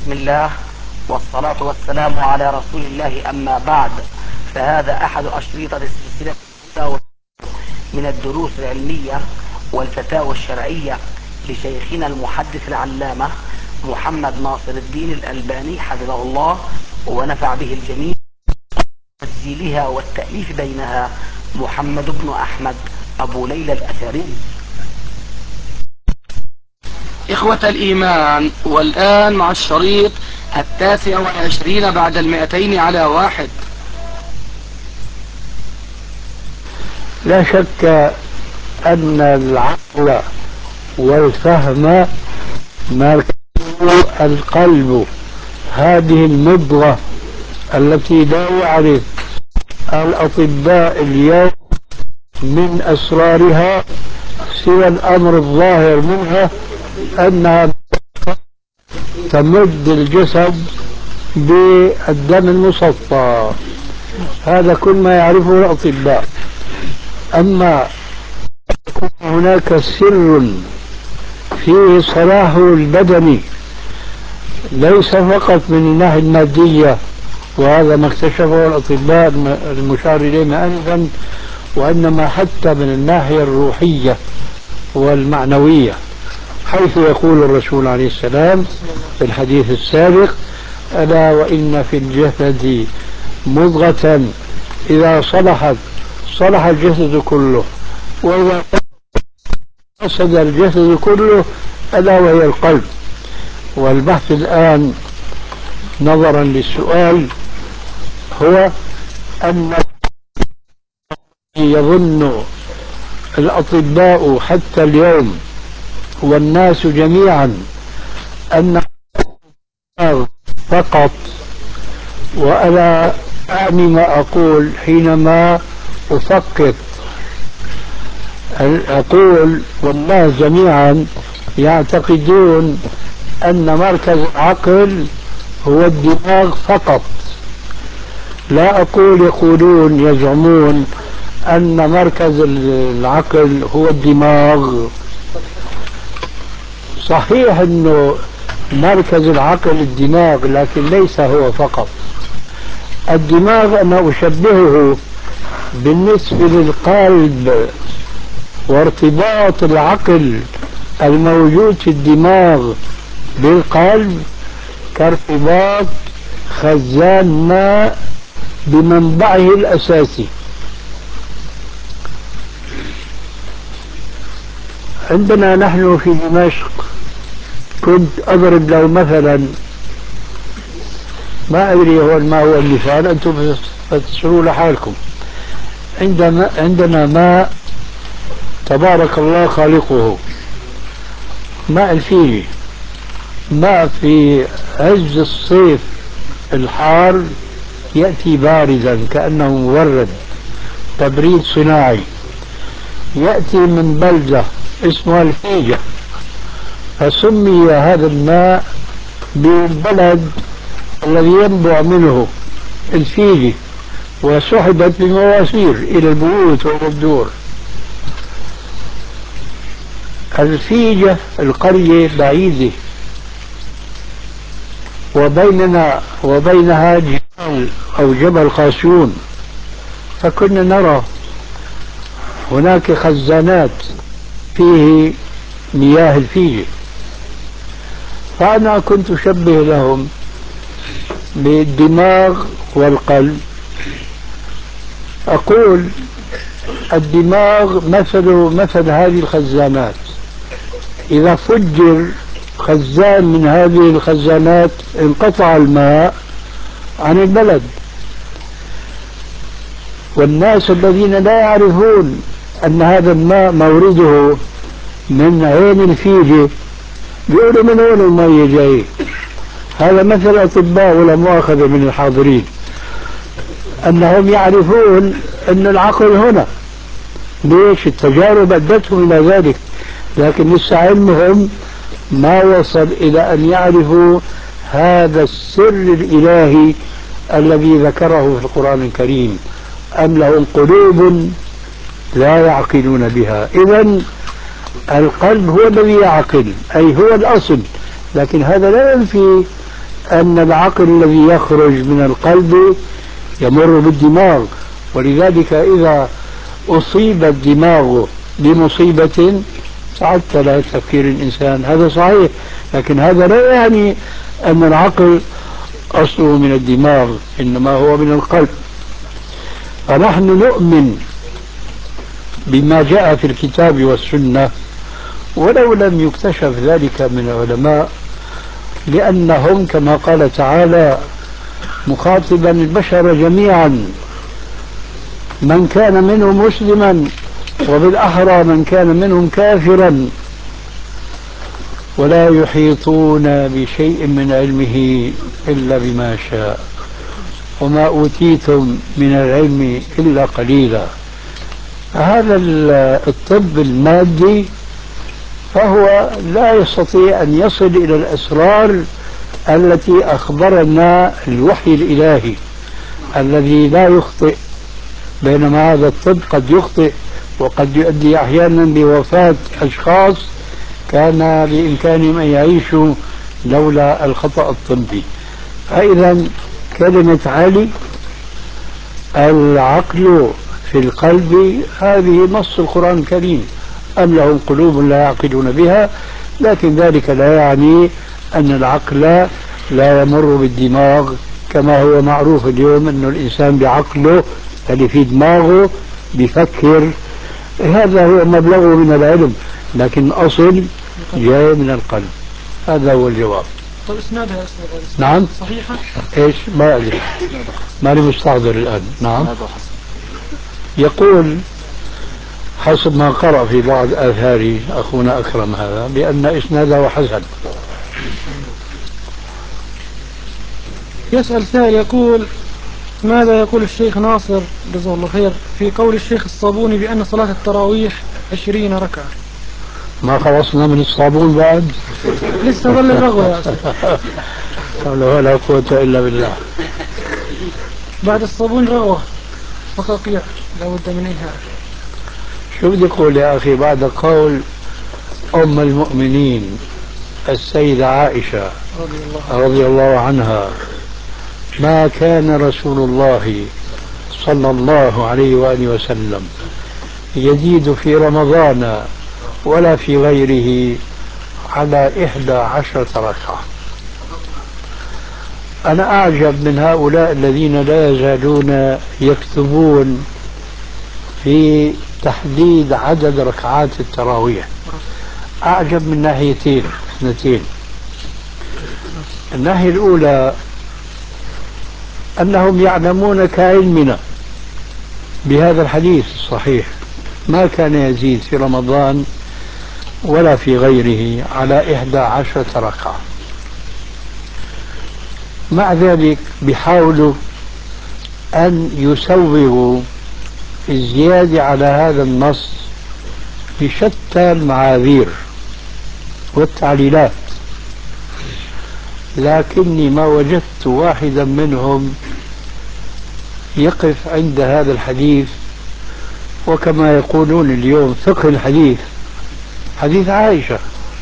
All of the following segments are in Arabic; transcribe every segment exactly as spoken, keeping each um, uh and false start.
بسم الله والصلاة والسلام على رسول الله، أما بعد، فهذا أحد أشرطة السلسلة من الدروس العلمية والفتاوى الشرعية لشيخنا المحدث العلامة محمد ناصر الدين الألباني حفظه الله ونفع به الجميع. تسجيلها والتأليف بينها محمد بن أحمد أبو ليلى الأثري. إخوة الإيمان، والآن مع الشريط التاسع والعشرين بعد المئتين على واحد. لا شك أن العقل والفهم مركزه القلب، هذه المضغة التي لا يعرف الأطباء اليوم من أسرارها سوى الأمر الظاهر منها، أنها تمد الجسد بالدم المصفى. هذا كل ما يعرفه الأطباء. أما يكون هناك سر فيه صلاح البدن ليس فقط من الناحية المادية، وهذا ما اكتشفه الأطباء المشار إليهم آنفا، وإنما حتى من الناحية الروحية والمعنوية، حيث يقول الرسول عليه السلام في الحديث السابق: ألا وإن في الجسد مضغة إذا صلحت صلح الجسد كله، وإذا فسد الجسد كله ألا وهي القلب. والبحث الآن نظرا للسؤال هو أن يظن الأطباء حتى اليوم والناس جميعا أن فقط، وأنا أعني ما أقول حينما أفقط، أقول والناس جميعا يعتقدون أن مركز العقل هو الدماغ فقط. لا أقول يقولون يزعمون أن مركز العقل هو الدماغ. صحيح أنه مركز العقل الدماغ، لكن ليس هو فقط. الدماغ أنا أشبهه بالنسبة للقلب، وارتباط العقل الموجود في الدماغ بالقلب كارتباط خزان ماء بمنبعه الأساسي. عندنا نحن في دمشق، كنت أضرب لو مثلا، ما أدري هو ما هو المثال، أنتم فتسروا لحالكم. عندما عندنا ماء تبارك الله خالقه، ماء الفيجي، ماء في عز الصيف الحار يأتي باردا كأنه مورد، تبريد صناعي، يأتي من بلدة اسمها الفيجة، فسمي هذا الماء بالبلد الذي ينبع منه الفيجي، وسحبت بمواسير إلى البيوت والدور. الفيجة القرية بعيدة، وبيننا وبينها جبال أو جبل قاسيون، فكنا نرى هناك خزانات فيه مياه الفيجة. فأنا كنت أشبه لهم بالدماغ والقلب، أقول الدماغ مثل مثل هذه الخزانات، إذا فجر خزان من هذه الخزانات انقطع الماء عن البلد. والناس الذين لا يعرفون أن هذا الماء مورده من عين الفيجة بيقولوا من وين المية جاي. هذا مثل أطباء ولا مؤاخذة من الحاضرين، أنهم يعرفون أن العقل هنا. ليش؟ التجارب أدتهم إلى ذلك، لكن لسه علمهم ما وصل إلى أن يعرفوا هذا السر الإلهي الذي ذكره في القرآن الكريم: أم لهم قلوب لا يعقلون بها. إذن القلب هو الذي يعقل، أي هو الأصل، لكن هذا لا ينفي أن العقل الذي يخرج من القلب يمر بالدماغ، ولذلك إذا أصيب الدماغ بمصيبة تعطل تفكير الإنسان. هذا صحيح، لكن هذا لا يعني أن العقل أصله من الدماغ، إنما هو من القلب. فنحن نؤمن بما جاء في الكتاب والسنة ولو لم يكتشف ذلك من العلماء، لأنهم كما قال تعالى مخاطبا البشر جميعا من كان منهم مسلما وبالأحرى من كان منهم كافرا ولا يحيطون بشيء من علمه إلا بما شاء وما أوتيتم من العلم إلا قليلا. هذا الطب المادي فهو لا يستطيع أن يصل إلى الأسرار التي أخبرنا الوحي الإلهي الذي لا يخطئ، بينما هذا الطب قد يخطئ وقد يؤدي أحيانا بوفاة أشخاص كان بإمكانهم أن يعيشوا لولا الخطأ الطبي. فإذا كلمة علي العقل في القلب هذه نص القرآن الكريم، أم لهم قلوب لا يعقلون بها، لكن ذلك لا يعني أن العقل لا يمر بالدماغ كما هو معروف اليوم أن الإنسان بعقله اللي في دماغه بيفكر. هذا هو مبلغه من العلم، لكن الأصل جاي من القلب. هذا هو الجواب. طيب اسنادها أستاذ؟ نعم صحيحة؟ ايش ما أدري، ماني مستحضر الآن. نعم يقول حسب ما قرأ في بعض آثار أخونا أكرم هذا بأن إسناده حسن. يسأل سائل يقول ماذا يقول الشيخ ناصر جزاه الله خير في قول الشيخ الصابوني بأن صلاة التراويح عشرين ركعة؟ ما خلصنا من الصابون بعد؟ لسه ظل الرغوة يا أستاذ. ولا قوة إلا بالله. بعد الصابون رغوة فقاقيع لابد من إنهاء. شو بدي أقول يا أخي بعد قول أم المؤمنين السيدة عائشة رضي الله, رضي الله عنها ما كان رسول الله صلى الله عليه وآله وسلم يزيد في رمضان ولا في غيره على إحدى عشرة ركعة. أنا أعجب من هؤلاء الذين لا يزالون يكتبون في تحديد عدد ركعات التراويح. أعجب من ناحيتين اثنتين. الناحية الأولى أنهم يعلمون كعلمنا بهذا الحديث الصحيح ما كان يزيد في رمضان ولا في غيره على إحدى عشرة ركعة، مع ذلك بيحاولوا أن يسوغوا الزيادة على هذا النص بشتى المعاذير والتعليلات، لكني ما وجدت واحدا منهم يقف عند هذا الحديث. وكما يقولون اليوم فقه الحديث، حديث عائشة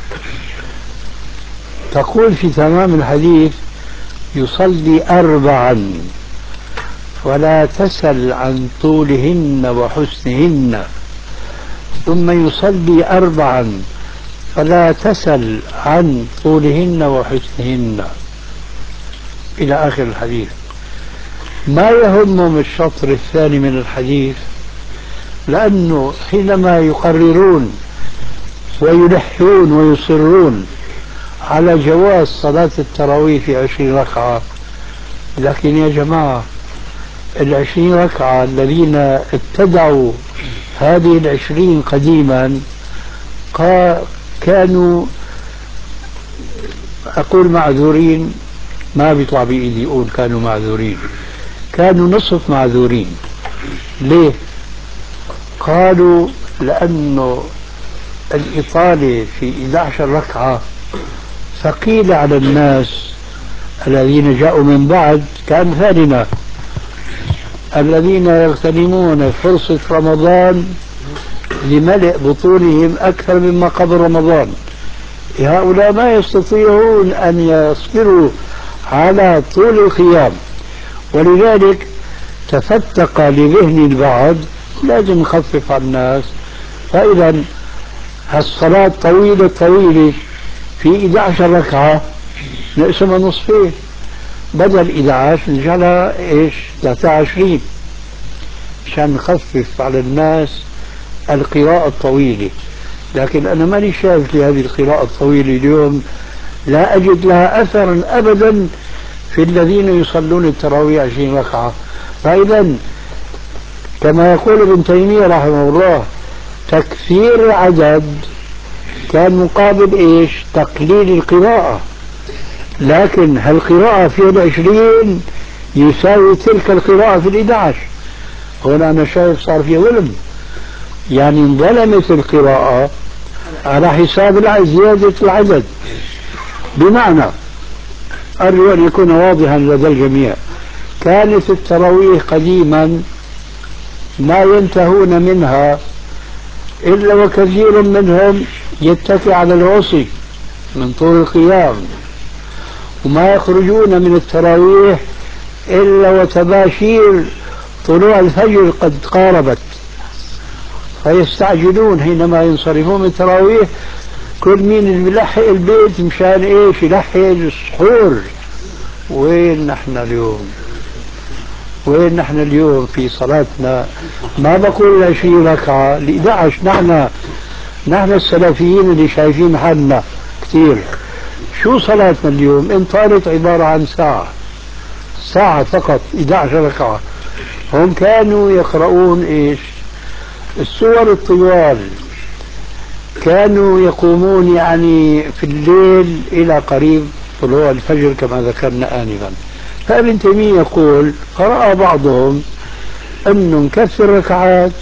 تقول في تمام الحديث يصلي أربعا ولا تسل عن طولهن وحسنهن، ثم يصلي أربعا فلا تسل عن طولهن وحسنهن إلى آخر الحديث. ما يهمهم الشطر الثاني من الحديث، لأنه حينما يقررون ويلحون ويصرون على جواز صلاة التراويح في عشرين ركعة، لكن يا جماعة العشرين ركعة الذين ابتدعوا هذه العشرين قديما كانوا أقول معذورين، ما بيطلع بإيدي يقول كانوا معذورين، كانوا نصف معذورين. ليه؟ قالوا لأنه الإطالة في إحدى عشرة ركعة ثقيلة على الناس الذين جاءوا من بعد كأمثالنا الذين يغتنمون فرصة رمضان لملء بطونهم أكثر مما قبل رمضان. هؤلاء ما يستطيعون أن يصبروا على طول القيام. ولذلك تفتق لذهن البعض لازم نخفف على الناس، فإذا هالصلاة طويلة طويلة في إحدى عشرة ركعة نقسمها نصفين، بدل إحدى عشر نجعلها إيش ثلاثة وعشرين عشان نخفف على الناس القراءة الطويلة. لكن أنا ماني شايف لهذه القراءة الطويلة اليوم، لا أجد لها أثرا أبدا في الذين يصلون التراويح عشرين ركعة. فإذا كما يقول ابن تيمية رحمه الله تكثير العدد كان مقابل إيش تقليل القراءة، لكن هالقراءة في العشرين يساوي تلك القراءة في الإحدى عشر. هنا أنا شايف صار في ظلم، يعني انظلمت القراءة على حساب زيادة العدد. بمعنى أرجو أن يكون واضحا لدى الجميع، كانت التراويح قديما ما ينتهون منها إلا وكثير منهم يتكي على العصي من طول القيام، وما يخرجون من التراويح إلا وتباشير طلوع الفجر قد قاربت، فيستعجلون حينما ينصرفون من التراويح. كل مين اللي بيلحق البيت مشان ايش يلحق السحور. وين نحن اليوم؟ وين نحن اليوم في صلاتنا؟ ما بقول عشرين ركعة ل إحدى عشر. نحن نحن السلفيين اللي شايفين حالنا كثير، شو صلاتنا اليوم؟ إن طالت عبارة عن ساعة ساعة فقط إحدى عشر ركعة. هم كانوا يقرؤون ايش؟ السور الطوال، كانوا يقومون يعني في الليل إلى قريب طلوع الفجر كما ذكرنا آنفا. فابن تيمية يقول قرأ بعضهم أنه نكثر ركعات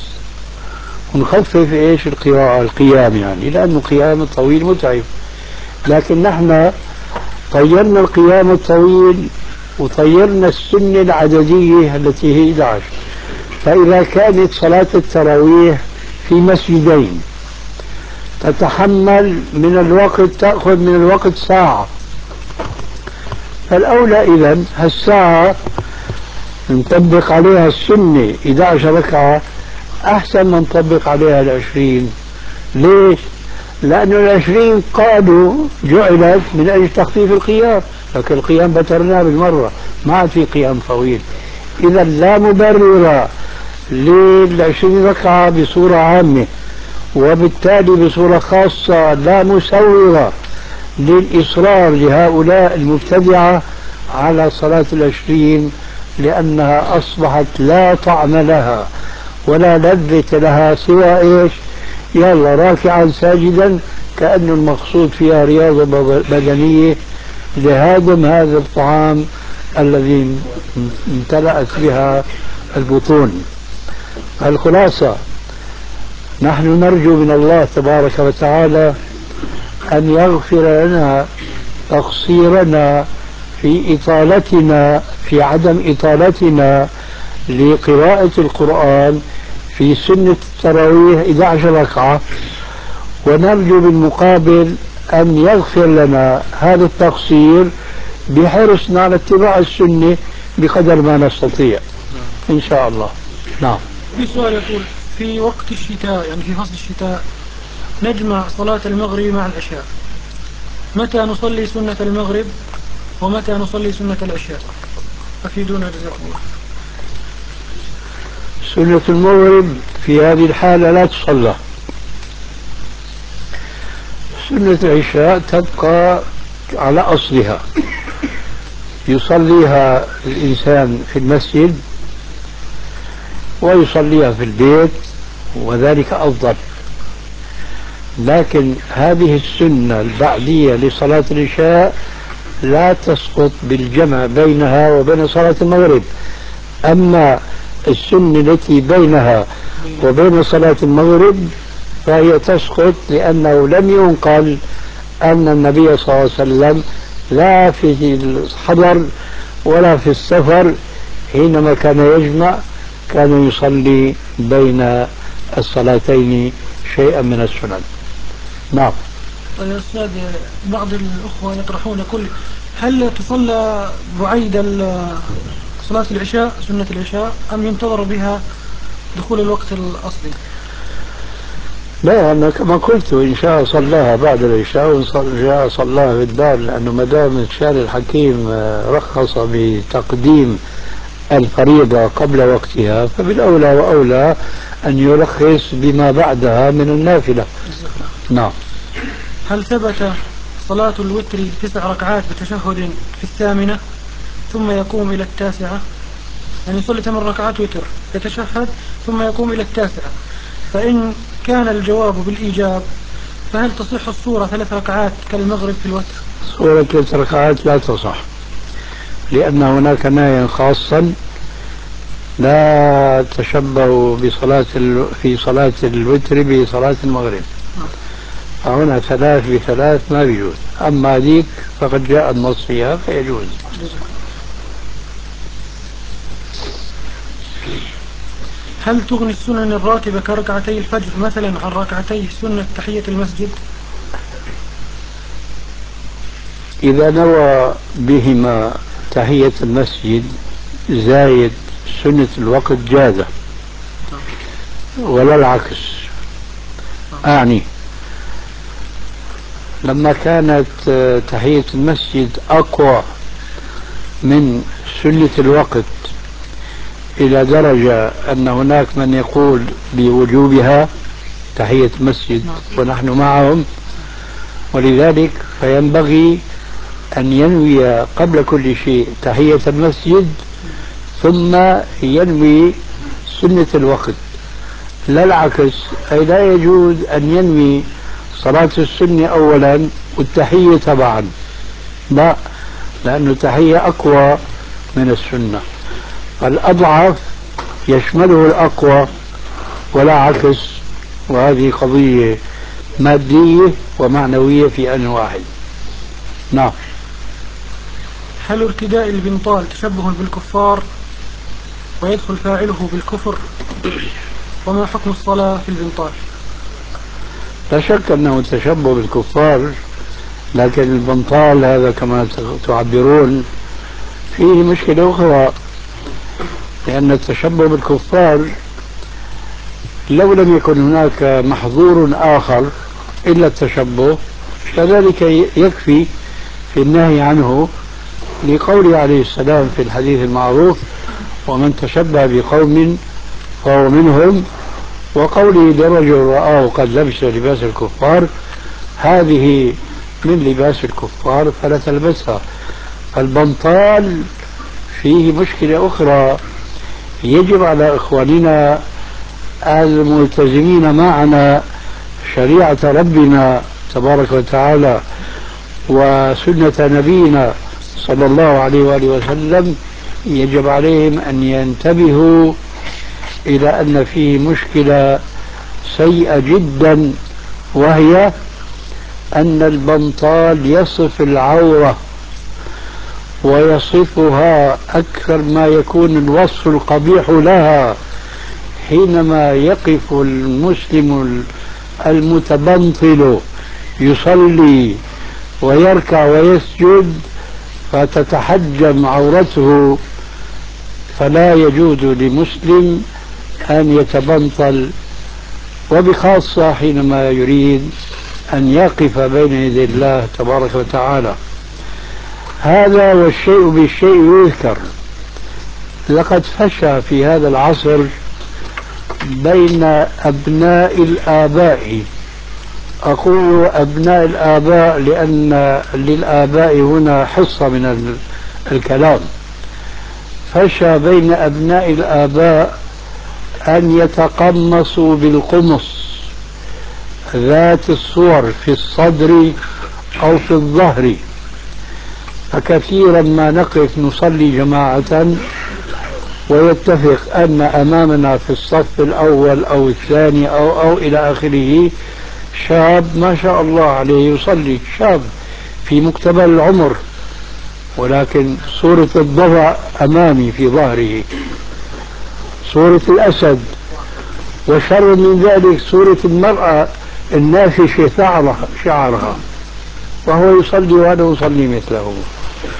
ونخفف إيش القراءة القيام، يعني لأنه القيام الطويل متعب. لكن نحن طيرنا القيام الطويل وطيرنا السنة العددية التي هي إحدى عشر. فإذا كانت صلاة التراويح في مسجدين تتحمل من الوقت، تأخذ من الوقت ساعة، فالأولى إذن هالساعة نطبق عليها السنة إحدى عشر ركعة أحسن ما نطبق عليها العشرين. ليش؟ لأن العشرين قالوا جعلت من أجل تخفيف القيام، لكن القيام بترناه بالمرة، ما عاد في قيام طويل. إذا لا مبرر للعشرين ركعة بصورة عامة، وبالتالي بصورة خاصة لا مسوغة للإصرار لهؤلاء المبتدعة على صلاة العشرين، لأنها أصبحت لا طعم لها ولا لذة لها سوى إيش؟ يلا راكعا ساجدا، كأن المقصود فيها رياضة بدنية لهضم هذا الطعام الذي امتلأت بها البطون. الخلاصة نحن نرجو من الله تبارك وتعالى أن يغفر لنا تقصيرنا في إطالتنا في عدم إطالتنا لقراءة القرآن في سنة التراويح إحدى عشر ركعة، ونرجو بالمقابل أن يغفر لنا هذا التقصير بحرصنا على اتباع السنة بقدر ما نستطيع إن شاء الله. نعم. في سؤال يقول في وقت الشتاء، يعني في فصل الشتاء، نجمع صلاة المغرب مع العشاء، متى نصلي سنة المغرب ومتى نصلي سنة العشاء؟ أفيدونا جزاكم الله. سنة المغرب في هذه الحالة لا تصلى، سنة العشاء تبقى على أصلها، يصليها الإنسان في المسجد ويصليها في البيت وذلك أفضل. لكن هذه السنة البعدية لصلاة العشاء لا تسقط بالجمع بينها وبين صلاة المغرب. أما السنة التي بينها وبين صلاة المغرب فهي تسقط، لأنه لم ينقل أن النبي صلى الله عليه وسلم لا في الحضر ولا في السفر حينما كان يجمع كان يصلي بين الصلاتين شيئا من السنن. نعم. طيب يا أستاذ، بعض الأخوة يطرحون يقول هل تصلى بعيد صلاة العشاء سنة العشاء أم ينتظر بها دخول الوقت الأصلي؟ لا، أنا كما قلت إن شاء صلاها بعد العشاء وإن شاء صلاها في الدار، لأنه ما دام الشارع الحكيم رخص بتقديم الفريضة قبل وقتها فبالأولى وأولى أن يرخص بما بعدها من النافلة. نعم. هل ثبت صلاة الوتر تسع ركعات بتشهد في الثامنة ثم يقوم إلى التاسعة؟ يعني يصلي ثمان ركعات وتر يتشهد ثم يقوم إلى التاسعة، فإن كان الجواب بالإيجاب فهل تصح الصورة ثلاث ركعات كالمغرب في الوتر؟ صورة ثلاث ركعات لا تصح، لأن هناك نهيا خاصا لا تشبهوا بصلاة ال... في صلاة الوتر بصلاة المغرب. هنا ثلاث بثلاث ما يجوز، أما هذيك فقد جاء النص فيها فيجوز. هل تغني السنن الراتبة كركعتي الفجر مثلا عن ركعتي سنة تحية المسجد؟ إذا نوى بهما تحية المسجد زايد سنة الوقت جازة، ولا العكس. أعني لما كانت تحية المسجد أقوى من سنة الوقت إلى درجة أن هناك من يقول بوجوبها تحية المسجد ونحن معهم، ولذلك فينبغي أن ينوي قبل كل شيء تحية المسجد ثم ينوي سنة الوقت، لا العكس. أي لا يجوز أن ينوي صلاة السنة أولا والتحية تبعا، لا، لأن التحية أقوى من السنة، الأضعف يشمله الأقوى ولا عكس، وهذه قضية مادية ومعنوية في آن واحد. نعم. هل ارتداء البنطال تشبه بالكفار ويدخل فاعله بالكفر؟ وما حكم الصلاة في البنطال؟ لا شك أنه تشبه بالكفار، لكن البنطال هذا كما تعبرون فيه مشكلة أخرى، لأن التشبه بالكفار لو لم يكن هناك محظور آخر إلا التشبه فذلك يكفي في النهي عنه، لقوله عليه السلام في الحديث المعروف: ومن تشبه بقوم فهو منهم، وقوله لرجل رآه قد لبس لباس الكفار: هذه من لباس الكفار فلا تلبسها. البنطال فيه مشكلة أخرى، يجب على إخواننا الملتزمين معنا شريعة ربنا تبارك وتعالى وسنة نبينا صلى الله عليه وآله وسلم، يجب عليهم أن ينتبهوا إلى أن فيه مشكلة سيئة جدا، وهي أن البنطال يصف العورة ويصفها أكثر ما يكون الوصف القبيح لها. حينما يقف المسلم المتبنطل يصلي ويركع ويسجد فتتحجم عورته، فلا يجوز لمسلم أن يتبنطل، وبخاصة حينما يريد أن يقف بين يدي الله تبارك وتعالى. هذا والشيء بالشيء يذكر. لقد فشى في هذا العصر بين أبناء الآباء، أقول أبناء الآباء لأن للآباء هنا حصة من الكلام، فشى بين أبناء الآباء أن يتقمصوا بالقمص ذات الصور في الصدر أو في الظهر، فكثيرا ما نقف نصلي جماعة ويتفق أن أمامنا في الصف الأول أو الثاني أو أو إلى آخره شاب ما شاء الله عليه يصلي، شاب في مقتبل العمر، ولكن صورة الضبع أمامي في ظهره، صورة الأسد، وشر من ذلك صورة المرأة النافشة شعرها شعرها وهو يصلي وأنا أصلي مثله.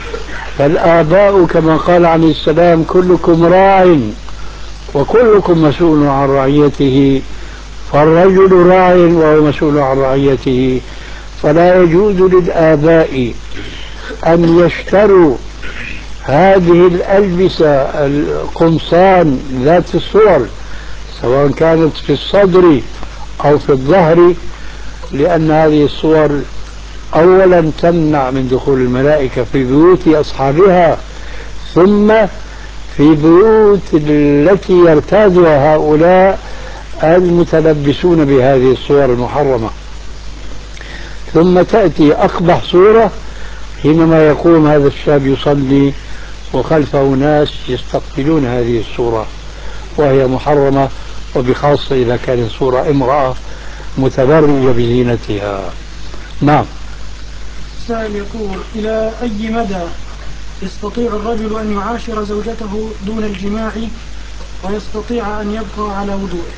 فالآباء كما قال عليه السلام كلكم راع وكلكم مسؤول عن رعيته، فالرجل راع وهو مسؤول عن رعيته. فلا يجوز للآباء أن يشتروا هذه الألبسة القمصان ذات الصور سواء كانت في الصدر أو في الظهر، لأن هذه الصور أولا تمنع من دخول الملائكة في بيوت أصحابها، ثم في بيوت التي يرتادها هؤلاء المتلبسون بهذه الصور المحرمة. ثم تأتي أقبح صورة حينما يقوم هذا الشاب يصلي وخلفه ناس يستقبلون هذه الصورة وهي محرمة، وبخاصة إذا كانت صورة امرأة متبرجة بزينتها. نعم. السائل يقول: إلى أي مدى يستطيع الرجل أن يعاشر زوجته دون الجماع ويستطيع أن يبقى على وضوءه؟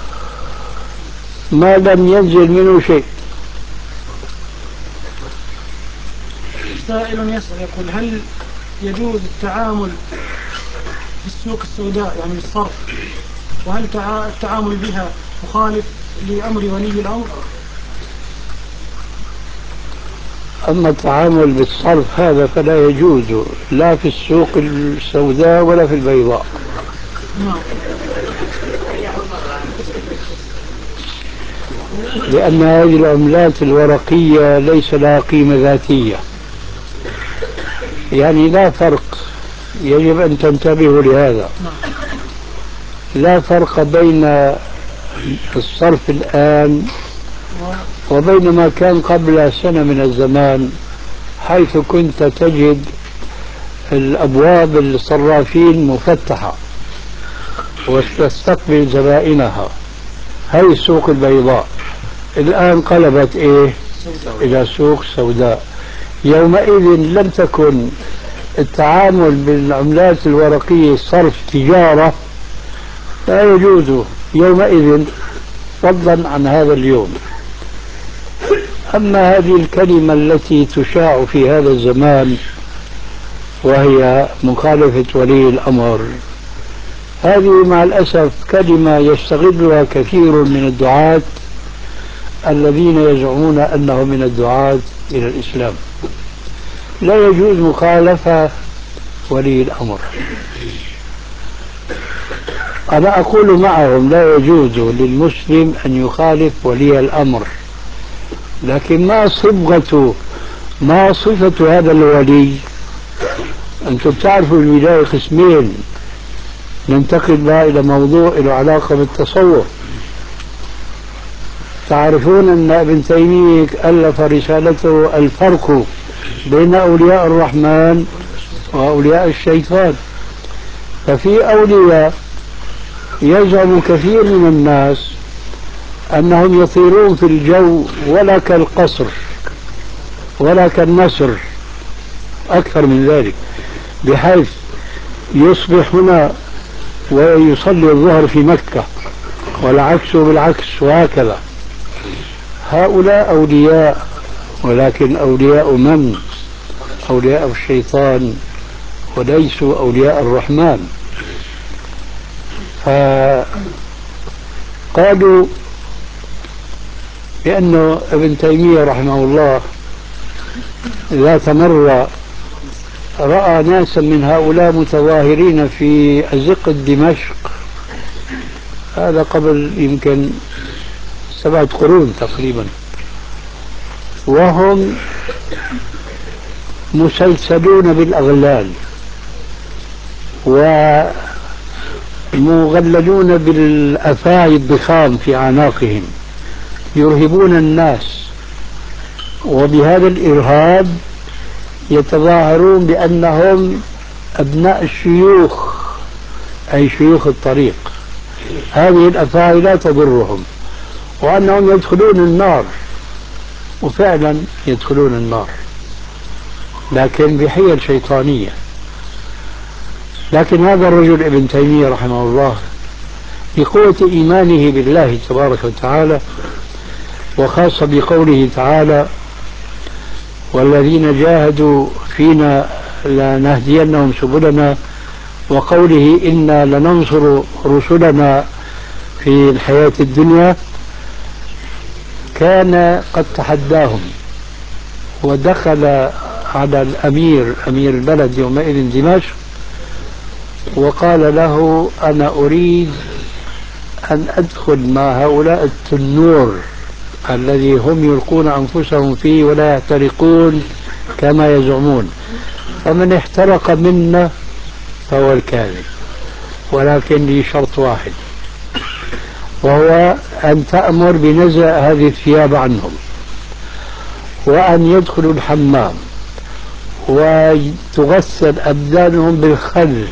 ما لم ينزل منه شيء. سائل يسأل يقول: هل يجوز التعامل في السوق السوداء يعني بالصرف، وهل التعامل بها مخالف لأمر ولي الأمر؟ أما التعامل بالصرف هذا فلا يجوز لا في السوق السوداء ولا في البيضاء. لأن هذه العملات الورقية ليس لها قيمة ذاتية، يعني لا فرق، يجب أن تنتبهوا لهذا، لا فرق بين الصرف الآن وبين ما كان قبل سنة من الزمان، حيث كنت تجد الأبواب الصرافين مفتحة وتستقبل زبائنها. هذه السوق البيضاء الآن قلبت إيه إلى سوق سوداء. يومئذ لم تكن التعامل بالعملات الورقية صرف تجارة، لا يجوز يومئذ فضلا عن هذا اليوم. أما هذه الكلمة التي تشاع في هذا الزمان وهي مخالفة ولي الأمر، هذه مع الأسف كلمة يستغلها كثير من الدعاة الذين يزعمون أنهم من الدعاة إلى الإسلام. لا يجوز مخالفة ولي الأمر. أنا أقول معهم لا يجوز للمسلم أن يخالف ولي الأمر، لكن ما صبغة ما صفة هذا الولي؟ أنتم تعرفوا الولاية قسمين، ننتقل بها إلى موضوع له علاقة بالتصوف. تعرفون أن ابن تيمية ألف رسالته الفرق بين أولياء الرحمن وأولياء الشيطان. ففي أولياء يزعم كثير من الناس أنهم يطيرون في الجو ولا كالقصر ولا كالنسر، أكثر من ذلك، بحيث يصبح هنا ويصلي الظهر في مكة والعكس بالعكس وهكذا. هؤلاء أولياء، ولكن أولياء من؟ أولياء الشيطان وليسوا أولياء الرحمن. فقالوا بأن ابن تيمية رحمه الله ذات مرة رأى ناسا من هؤلاء متظاهرين في أزقة دمشق، هذا قبل يمكن سبعة قرون تقريبا، وهم مسلسلون بالأغلال ومغللون بالأفاعي الضخام في أعناقهم، يرهبون الناس، وبهذا الإرهاب يتظاهرون بأنهم أبناء الشيوخ، أي شيوخ الطريق. هذه الأفاعي لا تضرهم، وأنهم يدخلون النار، وفعلا يدخلون النار، لكن بحيل شيطانية. لكن هذا الرجل ابن تيمية رحمه الله بقوة إيمانه بالله تبارك وتعالى، وخاصة بقوله تعالى: والذين جاهدوا فينا لنهدينهم سبلنا، وقوله إنا لننصر رسلنا في الحياة الدنيا، كان قد تحداهم ودخل على الأمير أمير البلد يومئذ دمشق وقال له أنا أريد أن أدخل مع هؤلاء التنور الذي هم يلقون أنفسهم فيه ولا يحترقون كما يزعمون، فمن احترق منا فهو الكاذب، ولكن لي شرط واحد، وهو أن تأمر بنزع هذه الثياب عنهم، وأن يدخلوا الحمام وتغسل أبدانهم بالخل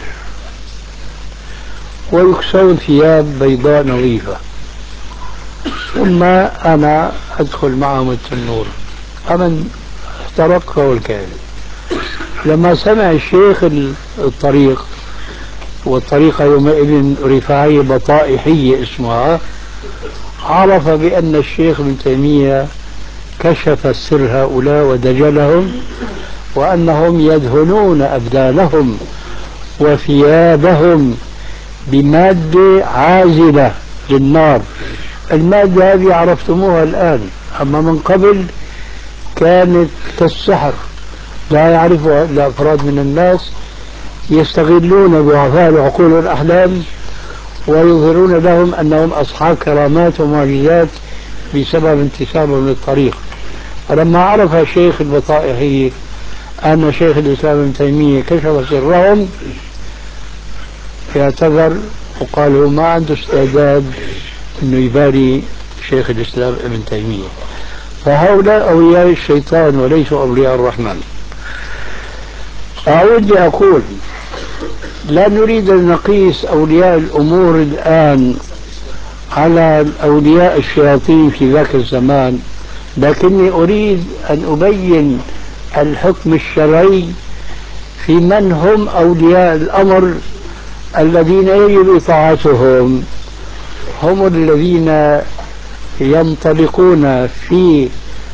ويكسون ثياب بيضاء نظيفة، ثم أنا أدخل معهم التنور، فمن احترق فهو الكاذب. لما سمع الشيخ الطريق، والطريقة يومئذ رفاعية بطائحية اسمها، عرف بأن الشيخ ابن تيمية كشف سر هؤلاء ودجلهم، وأنهم يدهنون أبدانهم وثيابهم بمادة عازلة للنار. المادة هذه عرفتموها الآن، أما من قبل كانت كالسحر لا يعرفها إلا أفراد من الناس، يستغلون ضعفاء العقول والأحلام ويظهرون لهم أنهم أصحاب كرامات ومعجزات بسبب انتسابهم للطريق. فلما عرف شيخ البطائحي أن شيخ الإسلام ابن تيمية كشف سرهم، اعتذر وقال له ما عنده استعداد أنه يباري شيخ الإسلام ابن تيمية. فهؤلاء أولياء الشيطان وليسوا أولياء الرحمن. أود أقول لا نريد أن نقيس أولياء الأمور الآن على أولياء الشياطين في ذاك الزمان، لكني أريد أن أبين الحكم الشرعي في من هم أولياء الأمر الذين يجب إطاعتهم. هم الذين ينطلقون في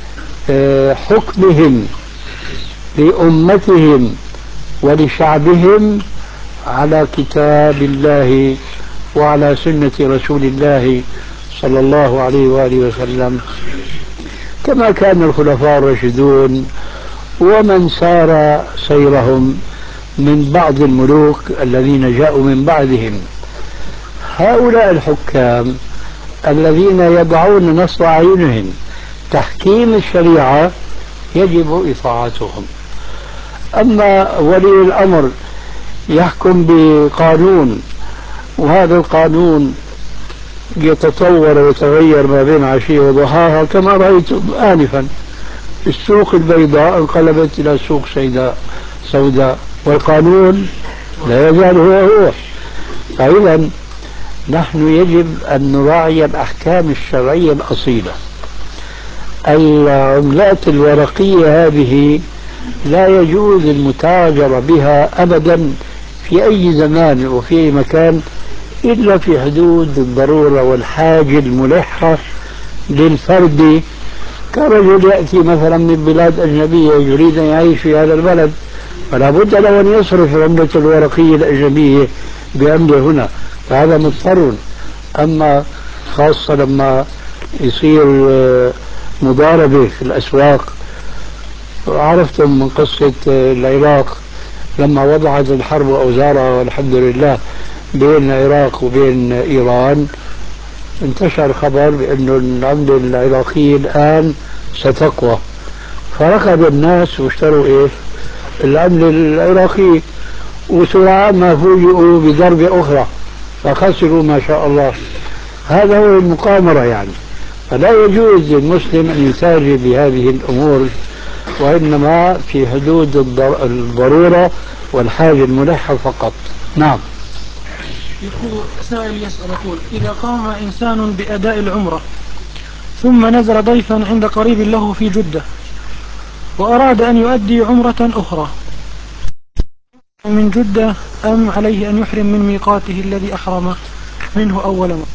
حكمهم لأمتهم ولشعبهم على كتاب الله وعلى سنة رسول الله صلى الله عليه وآله وسلم، كما كان الخلفاء الراشدون ومن سار سيرهم من بعض الملوك الذين جاءوا من بعدهم. هؤلاء الحكام الذين يضعون نصب أعينهم تحكيم الشريعة يجب إطاعتهم. أما ولي الأمر يحكم بقانون، وهذا القانون يتطور ويتغير ما بين عشية وضحاها، كما رأيت آنفا السوق البيضاء انقلبت إلى سوق سيداء سوداء، والقانون لا يزال هو هو. فإذا نحن يجب أن نراعي الأحكام الشرعية الأصيلة. العملات الورقية هذه لا يجوز المتاجرة بها أبدا في أي زمان وفي أي مكان إلا في حدود الضرورة والحاجة الملحة للفرد، كرجل يأتي مثلا من بلاد أجنبية يريد أن يعيش في هذا البلد، فلا بد له أن يصرف العملة الورقية الأجنبية بعملة هنا، فهذا مضطر. أما خاصة لما يصير مضاربة في الأسواق، عرفتم من قصة العراق لما وضعت الحرب أوزارها والحمد لله بين العراق وبين إيران، انتشر خبر بأن العملة العراقية الآن ستقوى، فركض الناس واشتروا إيه العملة العراقية، وسرعان ما فوجئوا بضربة أخرى فخسروا ما شاء الله. هذا هو المقامرة يعني. فلا يجوز للمسلم أن يتاجر بهذه الأمور، وإنما في حدود الضرورة والحاجة الملحة فقط. نعم. يقول سائل يسأل يقول إذا قام إنسان بأداء العمرة ثم نزل ضيفا عند قريب له في جدة وأراد أن يؤدي عمرة أخرى من جدة، أم عليه أن يحرم من ميقاته الذي أحرم منه أول مرة؟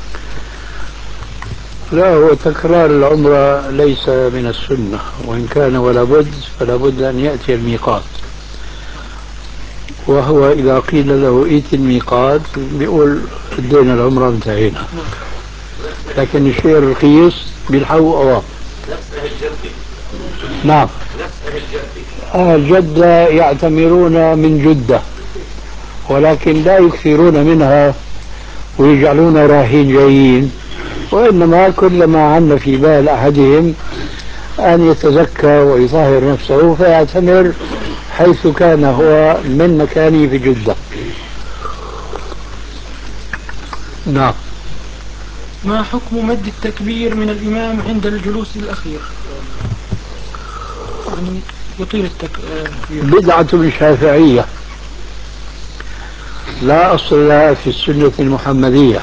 لا، هو تكرار العمرة ليس من السنة، وإن كان ولا بد فلا بد أن يأتي الميقات. وهو إذا قيل له إيت الميقات بيقول ادينا العمرة انتهينا. لكن الشيء الرخيص بيلحقوا أواه. نعم. أهل جدة يعتمرون من جدة، ولكن لا يكثرون منها ويجعلون رايحين جايين، وإنما كلما عن في بال أحدهم أن يتزكى ويطهر نفسه فيعتمر حيث كان هو من مكانه في جدة. نعم. ما حكم مد التكبير من الإمام عند الجلوس الأخير؟ يعني يطيل التكبير. بدعة شافعية لا أصل لها في السنة المحمدية،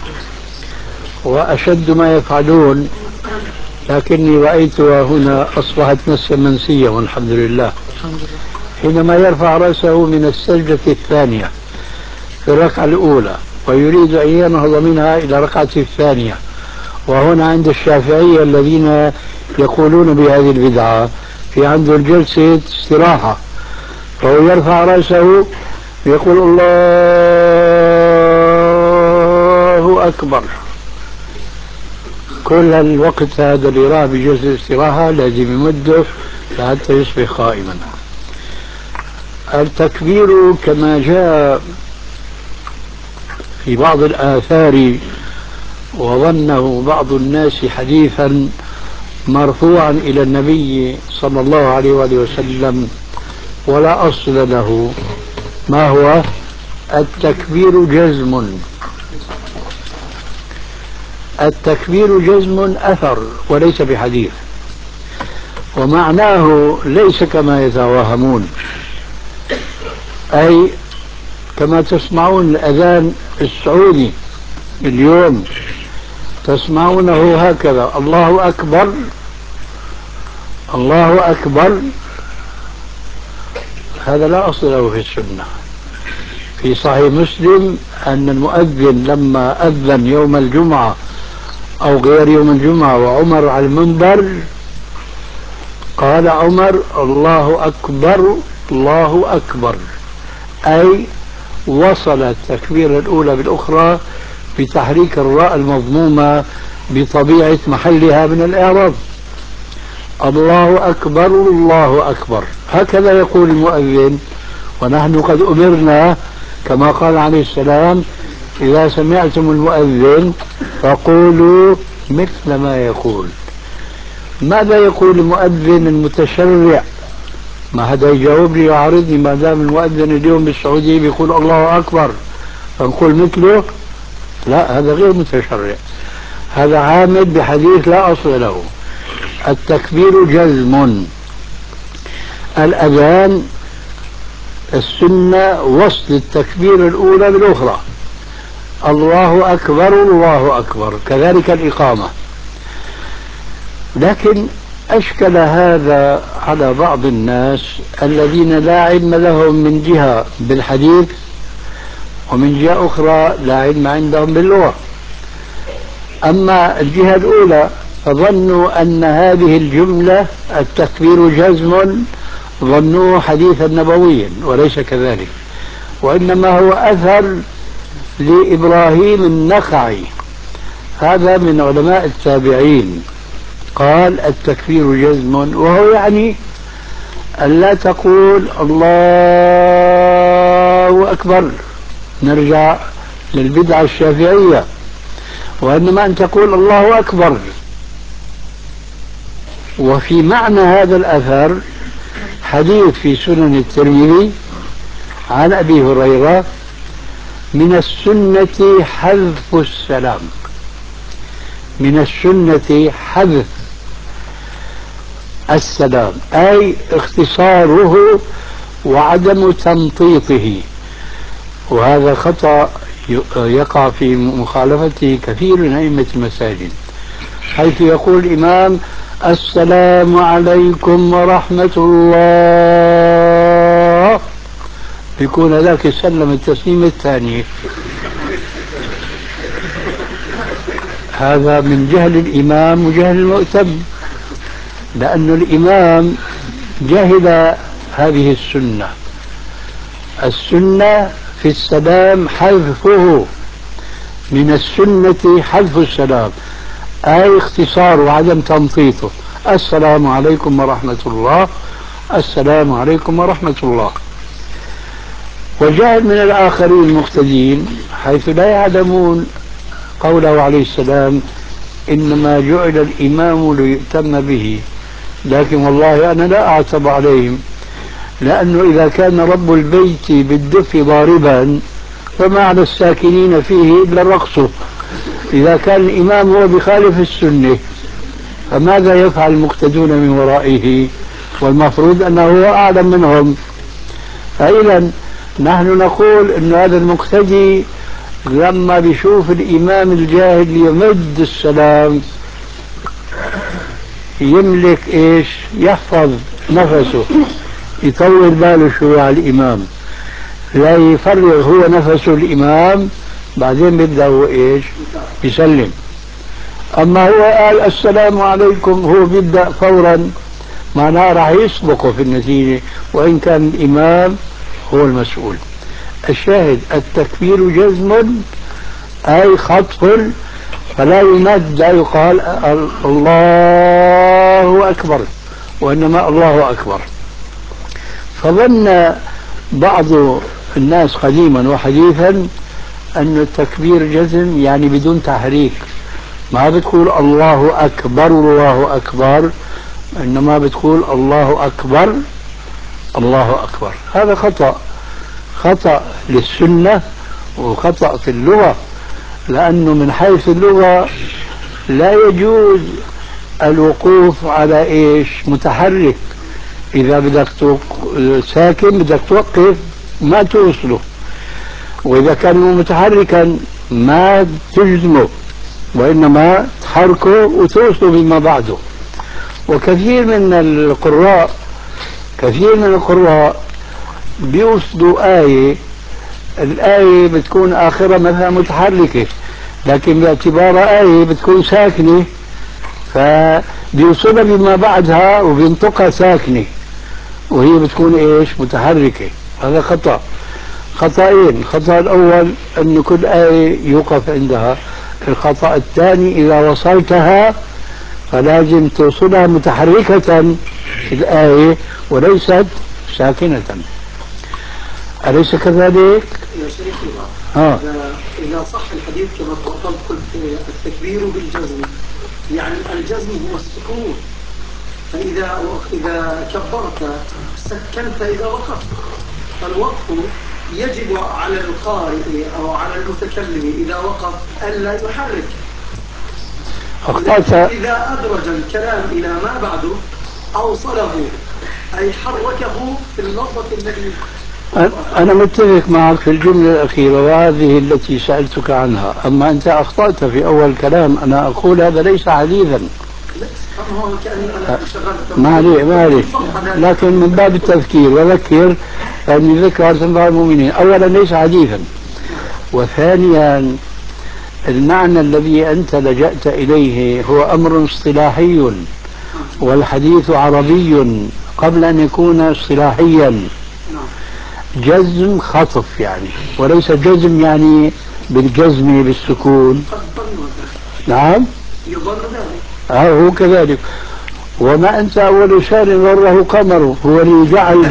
وأشد ما يفعلون، لكني رأيتها هنا أصبحت نسيا منسيا والحمد لله. حينما يرفع رأسه من السجدة الثانية في الركعة الأولى ويريد أن ينهض منها إلى الركعة الثانية، وهنا عند الشافعية الذين يقولون بهذه البدعة في عنده الجلسة استراحة، فهو يرفع رأسه يقول الله أكبر. كل الوقت هذا اللي راح بجلسة الاستراحة لازم يمده حتى يصبح قائما. التكبير كما جاء في بعض الآثار وظنه بعض الناس حديثا مرفوعا إلى النبي صلى الله عليه وآله وسلم ولا أصل له. ما هو؟ التكبير جزم. التكبير جزم أثر وليس بحديث، ومعناه ليس كما يتوهمون، أي كما تسمعون الأذان السعودي اليوم تسمعونه هكذا الله أكبر الله أكبر، هذا لا أصل له في السنة. في صحيح مسلم أن المؤذن لما أذن يوم الجمعة أو غير يوم الجمعة وعمر على المنبر قال عمر الله أكبر الله أكبر، أي وصل التكبيرة الأولى بالأخرى بتحريك الراء المضمومة بطبيعة محلها من الإعراب. الله أكبر الله أكبر، هكذا يقول المؤذن. ونحن قد أمرنا كما قال عليه السلام إذا سمعتم المؤذن فقولوا مثل ما يقول. ماذا يقول المؤذن المتشرع؟ ما حدا يجاوب لي يعارضني. ما دام المؤذن اليوم بالسعودية بيقول الله أكبر فنقول مثله؟ لا، هذا غير متشرع، هذا عامد بحديث لا أصل له. التكبير جزم. الأذان السنة وصل التكبير الأولى بالأخرى الله أكبر الله أكبر، كذلك الإقامة. لكن أشكل هذا على بعض الناس الذين لا علم لهم من جهة بالحديث ومن جهة أخرى لا علم عندهم باللغة. أما الجهة الأولى فظنوا أن هذه الجملة التكبير جزم، ظنوه حديثا نبويا وليس كذلك، وإنما هو أثر لإبراهيم النخعي، هذا من علماء التابعين، قال التكبير جزم، وهو يعني أن لا تقول الله أكبر، نرجع للبدعة الشافعية، وإنما أن تقول الله أكبر. وفي معنى هذا الأثر حديث في سنن الترمذي عن أبي هريرة من السنة حذف السلام، من السنة حذف السلام أي اختصاره وعدم تمطيطه، وهذا خطأ يقع في مخالفته كثير من أئمة المساجد، حيث يقول الإمام السلام عليكم ورحمة الله، يكون ذاك سلم التسليم الثاني. هذا من جهل الإمام وجهل المؤتم، لأن الإمام جهل هذه السنة السنة في السلام حذفه، من السنة حذف السلام، أي اختصار وعدم تمطيطه. السلام عليكم ورحمة الله، السلام عليكم ورحمة الله. وجاء من الآخرين المقتدين حيث لا يعلمون قوله عليه السلام إنما جعل الإمام ليؤتم به، لكن والله أنا لا أعتب عليهم، لأنه إذا كان رب البيت بالدف ضاربا فما على الساكنين فيه إلا الرقص. إذا كان الإمام هو بخالف السنة فماذا يفعل المقتدون من ورائه؟ والمفروض أنه هو أعلم منهم. فإذا نحن نقول أن هذا المقتدي لما بيشوف الإمام الجاهل يمد السلام يملك إيش؟ يحفظ نفسه، يطول باله شوي على الإمام، لا يفرغ هو نفسه الإمام، بعدين بيبدأ هو إيش؟ يسلم. أما هو قال السلام عليكم هو بيبدأ فورا، معناه راح يسبقه في النتيجة، وإن كان الإمام هو المسؤول. الشاهد التكبير جزم أي خطف، فلا يمد، لا يقال الله أكبر، وإنما الله أكبر. فظن بعض الناس قديما وحديثا أن التكبير جزم يعني بدون تحريك، ما بتقول الله أكبر الله أكبر، إنما بتقول الله أكبر الله أكبر. هذا خطأ، خطأ للسنة وخطأ في اللغة، لأنه من حيث اللغة لا يجوز الوقوف على إيش؟ متحرك. إذا بدك ساكن بدك توقف ما توصله، وإذا كان متحركا ما تجزمه، وإنما تحركه وتوصله بما بعده. وكثير من القراء كثير من القراء بيوصلوا آية، الآية بتكون آخرة مثلا متحركة، لكن باعتبار آية بتكون ساكنة فبيوصلها بما بعدها وبينطقها ساكنة، وهي بتكون إيش؟ متحركة. هذا خطأ، خطأين. الخطأ الأول أن كل آية يوقف عندها. الخطأ الثاني إذا وصلتها فلازم توصلها متحركة الآية وليست ساكنة. أليس كذلك؟ يا شيخ ها. إذا صح الحديث كما تفضلت قلت التكبير بالجزم، يعني الجزم هو السكون، فإذا إذا كبرت سكنت إذا وقفت، فالوقف يجب على القارئ أو على المتكلم إذا وقف ألا يحرك. أخطأت. إذا أدرج الكلام إلى ما بعده أوصله أي حركه في اللفظة التي. أنا متفق معك في الجملة الأخيرة وهذه التي سألتك عنها، أما أنت أخطأت في أول الكلام. أنا أقول هذا ليس حديثا. ما عليه ما عليه، لكن من باب التذكير وذكر أن ذكر تنفع المؤمنين. أولا ليس حديثا، وثانيا المعنى الذي أنت لجأت إليه هو أمر اصطلاحي، والحديث عربي قبل أن يكون اصطلاحيا. جزم خطف يعني، وليس جزم يعني بالجزم بالسكون. نعم آه هو كذلك. وما أنت أول شهر غره قمره، هو اللي جعل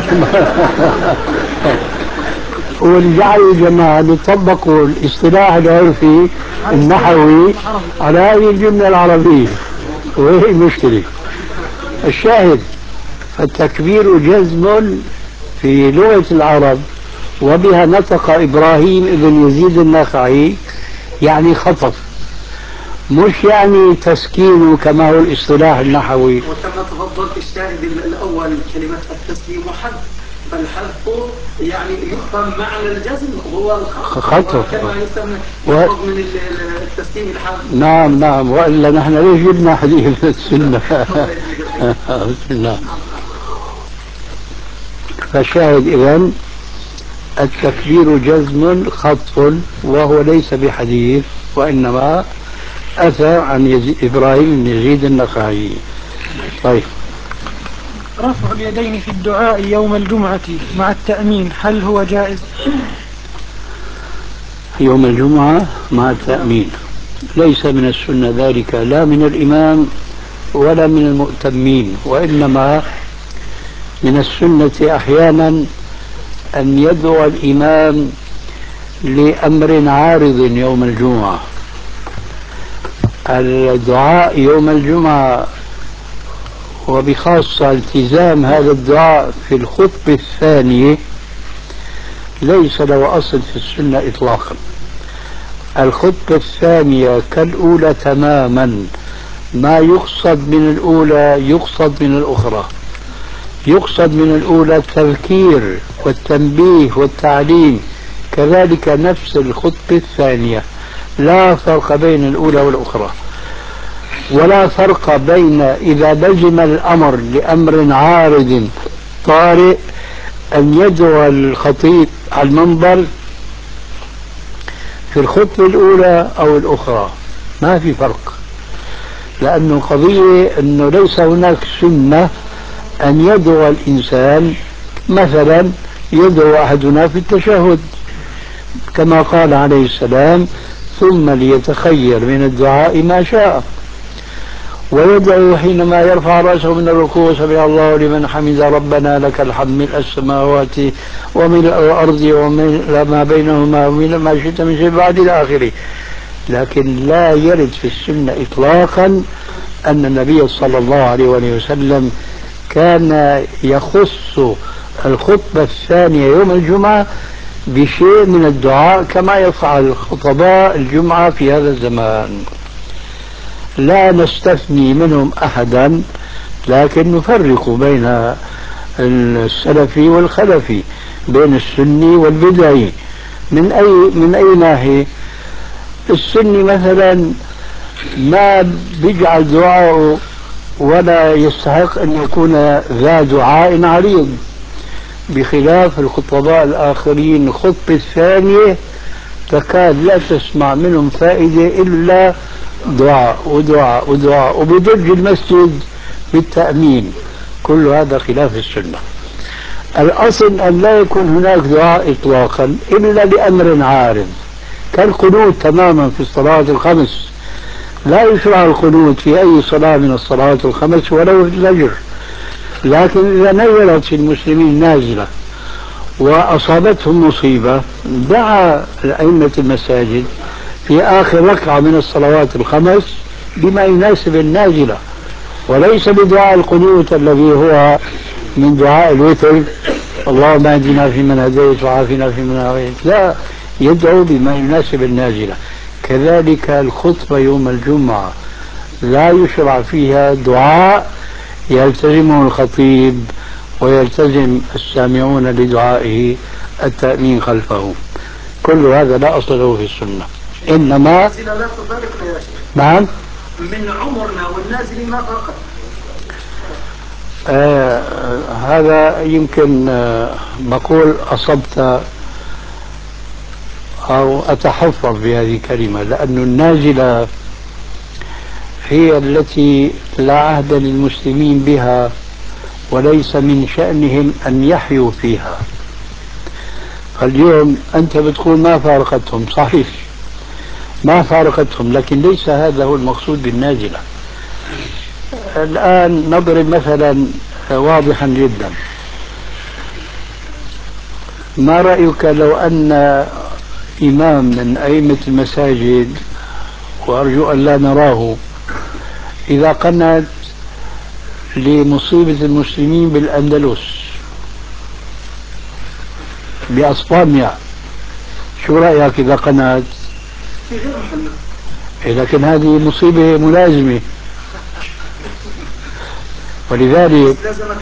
هو اللي جعل الجماعة يطبقوا الاصطلاح العرفي النحوي على هذه الجملة العربية، وهي المشكلة. الشاهد فالتكبير جزم في لغة العرب، وبها نطق إبراهيم ابن يزيد النخعي، يعني خطف، مش يعني تسكين كما هو الاصطلاح النحوي. وكما تفضلت الشاهد الأول كلمة التسليم حذف، فالحذف يعني يفهم معنى الجزم هو الخطف كما يسمى و... من التسليم الحذف. نعم نعم، وإلا نحن ليش جبنا حديث السنة؟ بسم الله. فالشاهد إذن التكبير جزم خطف، وهو ليس بحديث، وإنما أتى عن يزيد إبراهيم بن يزيد النخعي. طيب رفع اليدين في الدعاء يوم الجمعة مع التأمين هل هو جائز؟ يوم الجمعة مع التأمين ليس من السنة ذلك، لا من الإمام ولا من المؤتمين، وإنما من السنة أحيانا أن يدعو الإمام لأمر عارض يوم الجمعة. الدعاء يوم الجمعة وبخاصة التزام هذا الدعاء في الخطبة الثانية ليس له أصل في السنة إطلاقا. الخطبة الثانية كالأولى تماما، ما يقصد من الأولى يقصد من الأخرى. يقصد من الأولى التذكير والتنبيه والتعليم، كذلك نفس الخطبة الثانية، لا فرق بين الأولى والأخرى، ولا فرق بين إذا لزم الأمر لأمر عارض طارئ أن يدعو الخطيب على المنبر في الخطبة الأولى أو الأخرى، ما في فرق. لأنه قضية أنه ليس هناك سنة أن يدعو الإنسان، مثلا يدعو أحدنا في التشهد كما قال عليه السلام ثم ليتخير من الدعاء ما شاء، ويدعو حينما يرفع رأسه من الركوع سمع الله لمن حمد ربنا لك الحمد ملء السماوات وملء الأرض وملء ما بينهما وملء ما شئت من شيء بعد إلى آخره. لكن لا يرد في السنة إطلاقا أن النبي صلى الله عليه وسلم كان يخص الخطبة الثانية يوم الجمعة بشيء من الدعاء كما يفعل خطباء الجمعة في هذا الزمان. لا نستثني منهم أحدا، لكن نفرق بين السلفي والخلفي، بين السني والبدعي. من أي من أي ناحية؟ السني مثلا ما بيجعل دعاءه ولا يستحق أن يكون ذا دعاء عريض، بخلاف الخطباء الآخرين الخطبة الثانية تكاد لا تسمع منهم فائدة إلا دعاء ودعاء ودعاء، وبدج المسجد بالتأمين. كل هذا خلاف السنة. الأصل أن لا يكون هناك دعاء إطلاقا إلا لأمر عارض، كالقنوت تماما في الصلاة الخمس. لا يشرع القنوت في أي صلاة من الصلوات الخمس ولو في الفجر، لكن إذا نزلت في المسلمين نازلة وأصابتهم مصيبة دعا أئمة المساجد في آخر ركعة من الصلوات الخمس بما يناسب النازلة، وليس بدعاء القنوت الذي هو من دعاء الوتر اللهم اهدنا فيمن هديت وعافنا فيمن عافيت، لا، يدعو بما يناسب النازلة. كذلك الخطبة يوم الجمعة لا يشرع فيها دعاء يلتزمه الخطيب ويلتزم السامعون لدعائه التأمين خلفه. كل هذا لا أصل له في السنة. إنما نعم من عمرنا والنازل ما فرقت. آه هذا يمكن آه بقول أصبت أو أتحفظ بهذه الكلمة، لأن النازلة هي التي لا عهد للمسلمين بها وليس من شأنهم أن يحيوا فيها. اليوم أنت بتقول ما فارقتهم، صحيح ما فارقتهم، لكن ليس هذا هو المقصود بالنازلة. الآن نضرب مثلا واضحا جدا. ما رأيك لو أن إمام من أئمة المساجد، وأرجو أن لا نراه، إذا قنت لمصيبة المسلمين بالأندلس بأسبانيا، شو رأيك إذا قنت؟ لكن هذه مصيبة ملازمة، ولذلك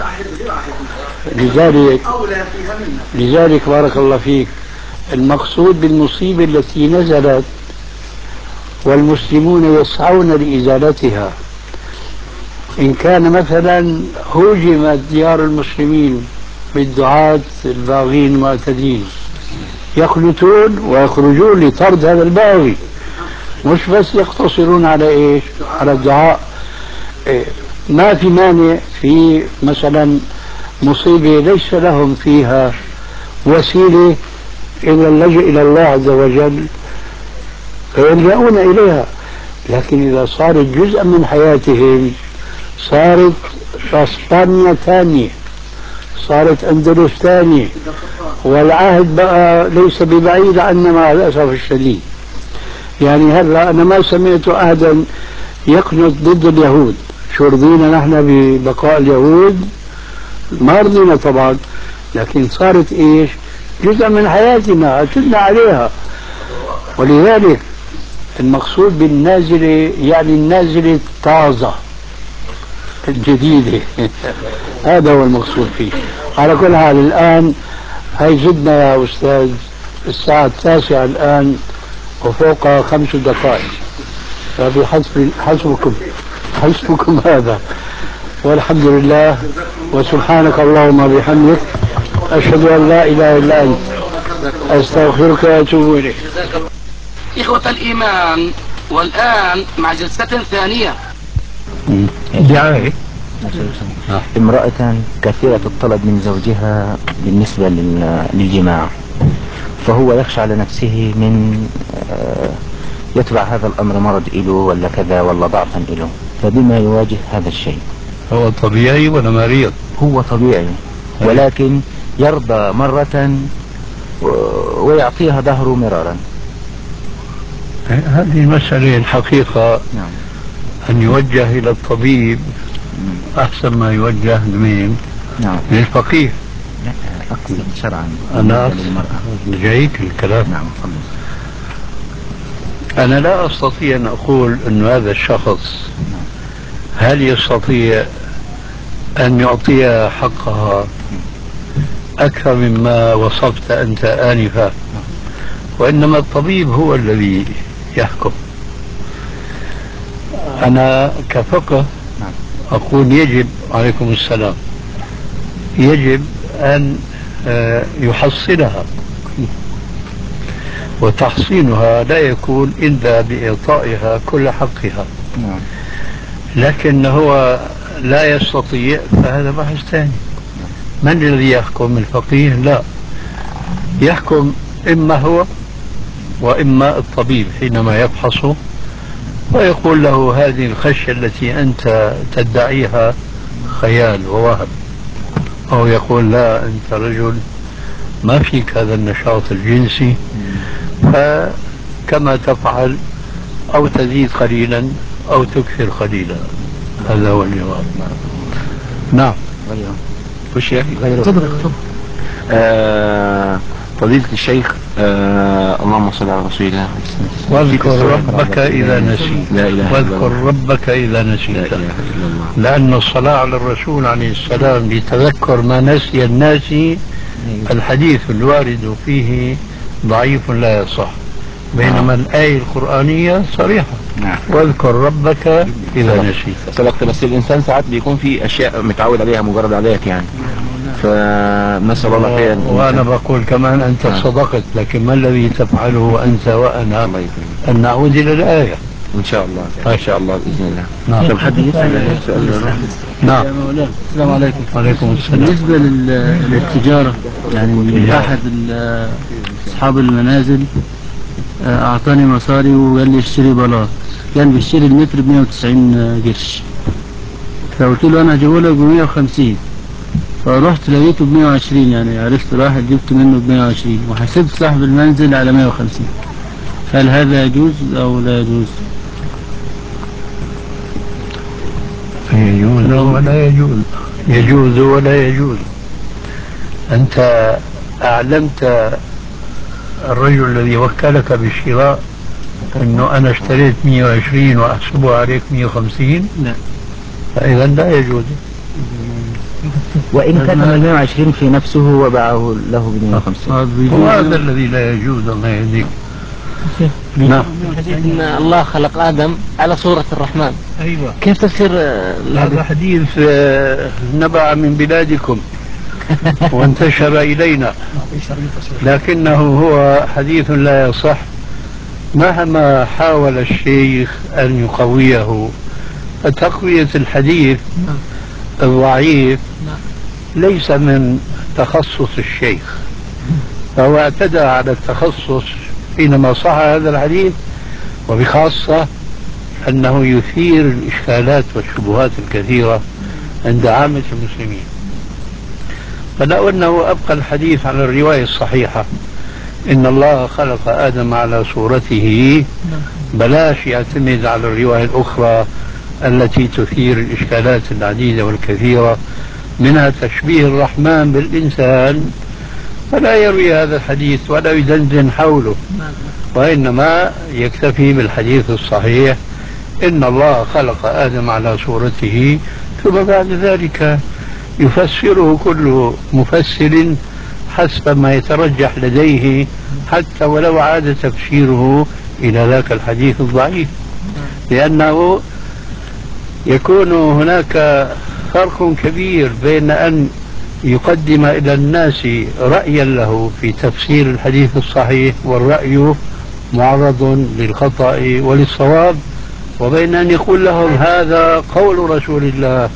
لذلك لذلك بارك الله فيك، المقصود بالمصيبة التي نزلت والمسلمون يسعون لإزالتها. إن كان مثلا هوجمت ديار المسلمين بالدعاة الباغين المعتدين، يخلطون ويخرجون لطرد هذا الباغي، مش بس يقتصرون على إيش؟ على الدعاء. إيه؟ ما في مانع في مثلا مصيبة ليس لهم فيها وسيلة إلا اللجوء إلى الله عز وجل فيلجؤون إليها، لكن إذا صارت جزءا من حياتهم صارت اسبانيا ثانية، صارت اندلس ثانية، والعهد بقى ليس ببعيد عنا مع الاسف الشديد. يعني هلا انا ما سمعت احدا يقنط ضد اليهود، شو رضينا نحن ببقاء اليهود؟ ما رضينا طبعا، لكن صارت ايش؟ جزء من حياتنا اعتدنا عليها. ولذلك المقصود بالنازلة يعني النازلة الطازة الجديدة هذا هو المقصود فيه. على كل حال الآن هي جدنا يا أستاذ الساعة التاسعة الآن وفوق خمس دقائق، فبحسب حسبكم حسبكم هذا، والحمد لله وسبحانك اللهم وبحمدك أشهد أن لا إله إلا أنت أستغفرك وأتوب إليك. إخوة الإيمان، والآن مع جلسة ثانية. دعاية امرأة كثيرة الطلب من زوجها بالنسبة للجماع، فهو يخشى على نفسه من يتبع هذا الأمر مرض إله ولا كذا ولا ضعفا إله، فبما يواجه هذا الشيء؟ هو طبيعي ولا مريض؟ هو طبيعي، ولكن يرضى مرة ويعطيها ظهره مرارا. هذه المسألة الحقيقة نعم. أن يوجه إلى الطبيب أحسن ما يوجه لمين؟ نعم. للفقيه. لا أقصد شرعا. أنا أقصد جايك الكلام. نعم. أنا لا أستطيع أن أقول أن هذا الشخص هل يستطيع أن يعطيها حقها أكثر مما وصفت أنت آنفا، وإنما الطبيب هو الذي يحكم. أنا كفقه أقول يجب، عليكم السلام، يجب أن يحصلها، وتحصينها لا يكون إلا بإعطائها كل حقها. لكن هو لا يستطيع، فهذا بحث ثاني. من الذي يحكم؟ الفقيه؟ لا، يحكم إما هو وإما الطبيب حينما يفحصه ويقول له هذه الخشية التي أنت تدعيها خيال ووهم، أو يقول لا أنت رجل ما فيك هذا النشاط الجنسي، فكما تفعل أو تزيد قليلا أو تكثر قليلا. هذا هو الجواب. نعم. وش يا أخي؟ تفضل. فضيلة الشيخ، آه اللهم صل على رسول الله. واذكر ربك إذا نسيت. واذكر ربك إذا نسيت، لأن الصلاة على الرسول عليه السلام لتذكر ما نسي الناس الحديث الوارد فيه ضعيف لا يصح، بينما الآية القرآنية صريحة. نعم. واذكر ربك إذا نسيت. صدقت، بس الإنسان ساعات بيكون في أشياء متعود عليها مجرد عادات يعني، فنسأل الله خيرا. وأنا بقول كمان أنت آه. صدقت، لكن ما الذي تفعله أنت وأنا؟ أن نعود إلى الآية إن شاء الله. إن شاء الله بإذن الله. نعم. الحديث. نعم. السلام عليكم. وعليكم السلام. بالنسبة للتجارة، يعني أحد أصحاب المنازل أعطاني مصاري وقال لي اشتري بلاط، كان بيشتري المتر ب مئة وتسعين قرش، فقلت له أنا هجيبه لك ب مئة وخمسين، فرحت لقيته ب مئة وعشرين، يعني عرفت واحد جبت منه ب مئة وعشرين وحسبت صاحب المنزل على مئة وخمسين. هل هذا يجوز أو لا يجوز؟ يجوز ولا يجوز، يجوز ولا يجوز. أنت أعلمت الرجل الذي وكلك بالشراء أنه أنا اشتريت مئة وعشرين وأحسبه عليك مئة وخمسين؟ لا. فإذا لا يجوز. وإن كان مئة وعشرين في نفسه وباعه له ب مئة وخمسين، وهذا الذي لا يجوز. الله يهديك. نعم. إن الله خلق آدم على صورة الرحمن. أيوة. كيف تفسير هذا حديث نبع من بلادكم وانتشر إلينا، لكنه هو حديث لا يصح مهما حاول الشيخ أن يقويه تقوية الحديث الضعيف ليس من تخصص الشيخ، فهو اعتدى على التخصص حينما صح هذا الحديث، وبخاصة أنه يثير الإشكالات والشبهات الكثيرة عند عامة المسلمين. فلو أنه أبقى الحديث على الرواية الصحيحة إن الله خلق آدم على صورته، بلاش يعتمد على الرواية الأخرى التي تثير الإشكالات العديدة والكثيرة، منها تشبيه الرحمن بالإنسان، فلا يروي هذا الحديث ولا يدندن حوله، وإنما يكتفي بالحديث الصحيح إن الله خلق آدم على صورته، ثم بعد ذلك يفسره كل مفسر حسب ما يترجح لديه، حتى ولو عاد تفسيره إلى ذاك الحديث الضعيف، لأنه يكون هناك فرق كبير بين أن يقدم إلى الناس رأيا له في تفسير الحديث الصحيح، والرأي معرض للخطأ وللصواب، وبين أن يقول لهم هذا قول رسول الله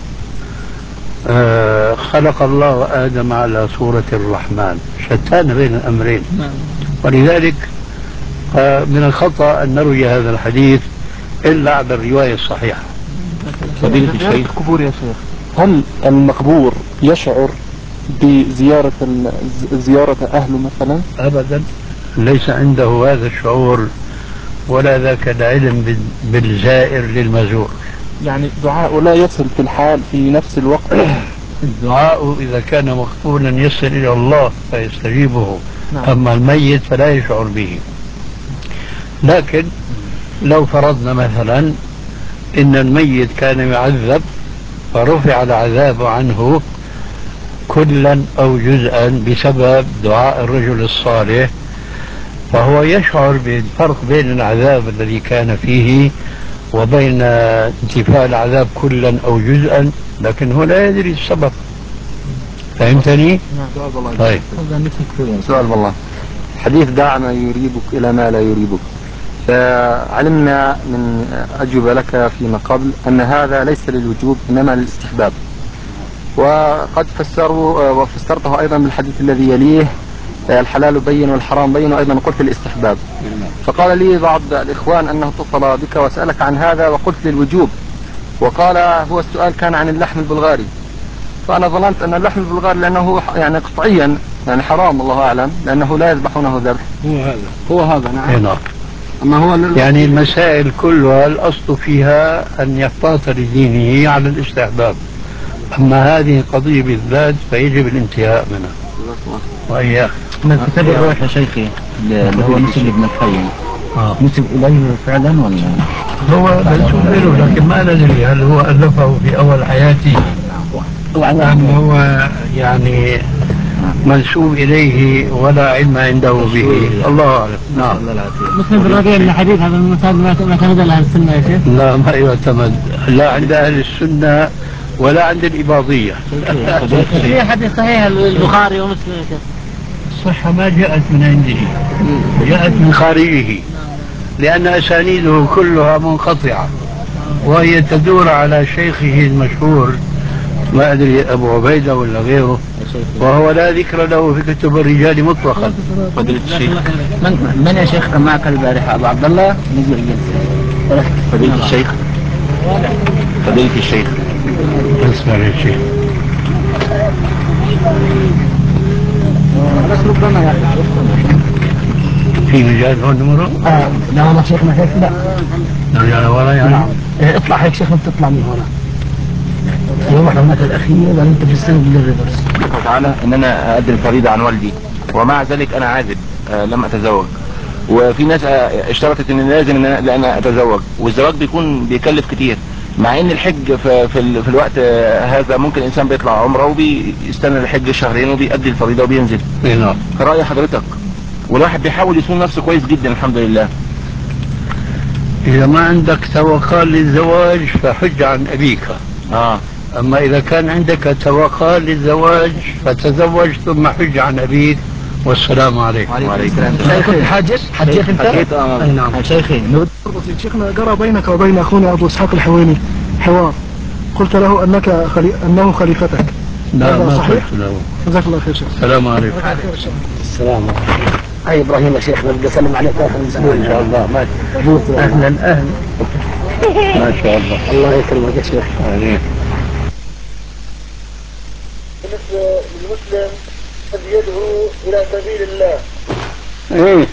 آه خلق الله آدم على صورة الرحمن، شتان بين الأمرين. ولذلك آه من الخطأ أن نروي هذا الحديث إلا على الرواية الصحيحة. فضيلة الشيخ، القبور يا شيخ، هل المقبور يشعر بزيارة زيارة أهله مثلا؟ أبدا، ليس عنده هذا الشعور ولا ذاك العلم بالزائر للمزور. يعني دعاء لا يصل في الحال في نفس الوقت؟ الدعاء إذا كان مقبولا يصل إلى الله فيستجيبه. نعم. أما الميت فلا يشعر به. لكن لو فرضنا مثلا إن الميت كان يعذب فرفع العذاب عنه كلا أو جزءا بسبب دعاء الرجل الصالح، فهو يشعر بالفرق بين العذاب الذي كان فيه وبين انتفاء العذاب كلا أو جزءا، لكن هو لا يدري السبب. فهمتني؟ نعم. طيب. سؤال والله، حديث دع ما يريبك إلى ما لا يريبك، فعلمنا من أجوبة لك فيما قبل أن هذا ليس للوجوب إنما للاستحباب، وقد فسروا وفسرته أيضا بالحديث الذي يليه الحلال بين والحرام بين، وأيضا قلت الاستحباب. فقال لي بعض الإخوان أنه اتصل بك وسألك عن هذا وقلت للوجوب، وقال هو السؤال كان عن اللحم البلغاري، فأنا ظننت أن اللحم البلغاري لأنه يعني قطعيا يعني حرام الله أعلم لأنه لا يذبحونه ذبح. هو هذا هو هذا نعم. نعم. أما هو يعني المسائل كلها الأصل فيها أن يحتاط لدينه على الاستحباب، أما هذه القضية بالذات فيجب الانتهاء منها. وإياك من كتاب الروح يا شيخي اللي هو نسب ابن القيم، آه. نسب إليه فعلا ولا؟ هو منسوب له لكن ما ندري هل هو ألفه في أول حياته أم هو يعني منسوب إليه ولا علم عنده به، الله أعلم. نعم. مسلم بن ربيع من الحديث هذا المعتمد ما اعتمد على أهل السنة يا شيخ؟ لا ما يعتمد لا عند أهل السنة ولا عند الإباضية. في حديث صحيح البخاري ومسلم يا شيخ؟ الصحة ما جاءت من عنده، جاءت من خارجه، لأن أسانيده كلها منقطعة وهي تدور على شيخه المشهور، ما أدري أبو عبيدة ولا غيره، وهو لا ذكر له في كتب الرجال مطلقا. فضيلة الشيخ، من, من يا شيخ معك البارحة؟ أبو عبد الله نزل الجلسة. فضيلة الشيخ، فضيلة الشيخ اسمع يا شيخ، بس ربما يا أخي في مجال هون نمره؟ آه لا والله شيخنا هيك لا نرجع لورا يعني؟ نعم. اطلع هيك شيخنا تطلع من هنا يوم هناك الأخير ولا أنت في السنة بالريفرس تعالى إن أنا أدري الفريضة عن والدي، ومع ذلك أنا عازب آه لم أتزوج، وفي ناس آه اشترطت إن لازم إن أنا, أنا أتزوج، والزواج بيكون بيكلف كتير، مع إن الحج في, في, ال... في الوقت آه هذا ممكن الإنسان بيطلع عمره وبيستنى الحج شهرين وبيأدي الفريضة وبينزل. نعم. فرأي حضرتك، والواحد بيحاول يصون نفسه كويس جدا الحمد لله. إذا ما عندك توقع للزواج فحج عن أبيك. آه. أما إذا كان عندك توقع للزواج فتزوج ثم حج عن أبيك، والسلام عليكم. وعليكم السلام. شيخي حاجز حجيت انت؟ حجيت اه شيخي شيخنا قرأ بينك وبين أخونا أبو إسحاق الحويني حوار قلت له أنك خلي... أنه خليفتك. لا هذا ما صحيح؟ قلت له. جزاك الله خير شيخ. السلام عليكم. السلام عليكم. اي ابراهيم يا شيخنا بدي اسلم عليك اخر الاسبوع ما شاء الله. ما اهلا اهلا. ما شاء الله. الله يكرمك يا شيخ. آمين. بالنسبة للمسلم الذي يدعو إلى سبيل الله ايه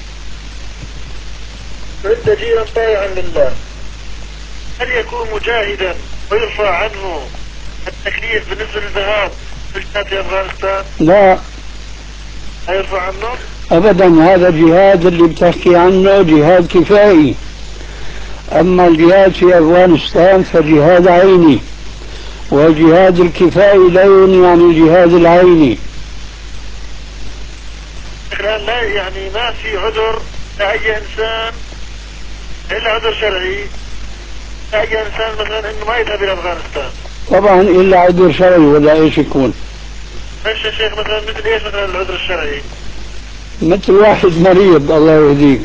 عد جيرا طائعا لله، هل يكون مجاهدا ويرفع عنه التكليف بالنسبة للذهاب للجهاد في أفغانستان؟ لا لا يرفع عنه؟ ابدا، هذا الجهاد اللي بتحكي عنه جهاد كفائي. اما الجهاد في افغانستان فجهاد عيني، والجهاد الكفائي لا يعني عن الجهاد العيني. الآن لا يعني ما في عذر لأي إنسان إلا عذر شرعي لأي إنسان مثلا إنه ما يذهب إلى أفغانستان. طبعا الا عذر شرعي ولا ايش يكون؟ ايش يا شيخ مثلا مثل ايش مثلا العذر الشرعي؟ مثل واحد مريض الله يهديك،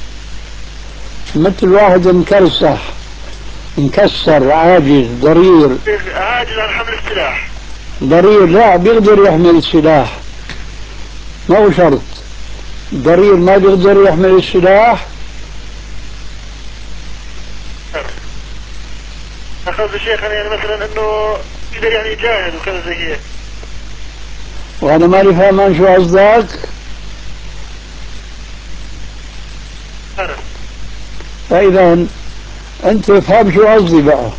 مثل واحد مكرسح مكسر عاجز ضرير. عاجز عن حمل السلاح. ضرير لا بيقدر يحمل السلاح، ما هو شرط. ضرير ما بيقدر يحمل السلاح. أخذ شيخنا يعني مثلا انه يقدر يعني يجاهد وكذا زي هيك. وانا ماني فاهمان شو قصدك. فاذا انت فهم شو قصدي بقى،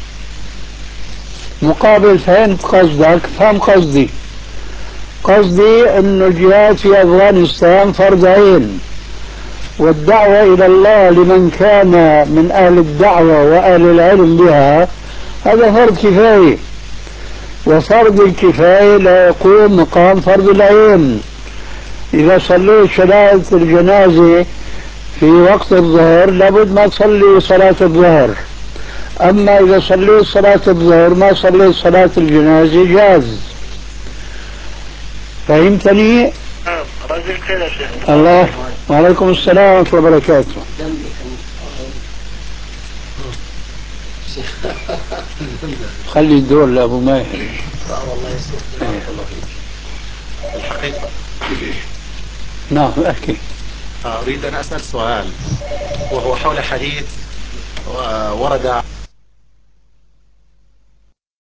مقابل فهمت قصدك فهم قصدي. قصدي انه الجهاد في افغانستان فرض عين، والدعوة الى الله لمن كان من اهل الدعوة واهل العلم بها هذا فرض كفاية، وفرض الكفاية لا يقوم مقام فرض العين. اذا صليت صلاة الجنازة في وقت الظهر لابد ما تصلي صلاة الظهر، اما اذا صليت صلاة الظهر ما صليت صلاة الجنازة جاز. فهمتني؟ نعم الله يجزيك خير يا شيخ. الله. وعليكم السلام ورحمة الله وبركاته. خلي الدور لأبو ماهر. والله يا شيخ بارك الله فيك. الحقيقة نعم احكي. أريد أن أسأل سؤال، وهو حول حديث ورد